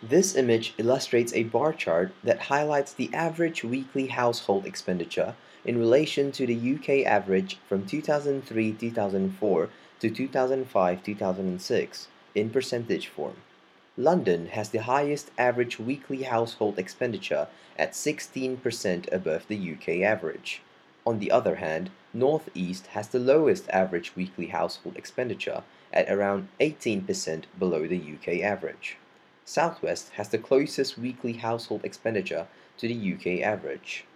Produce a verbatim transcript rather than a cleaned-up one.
This image illustrates a bar chart that highlights the average weekly household expenditure in relation to the U K average from two thousand three to two thousand four to two thousand five to two thousand six in percentage form. London has the highest average weekly household expenditure at sixteen percent above the U K average. On the other hand, North East has the lowest average weekly household expenditure at around eighteen percent below the U K average. Southwest has the closest weekly household expenditure to the U K average.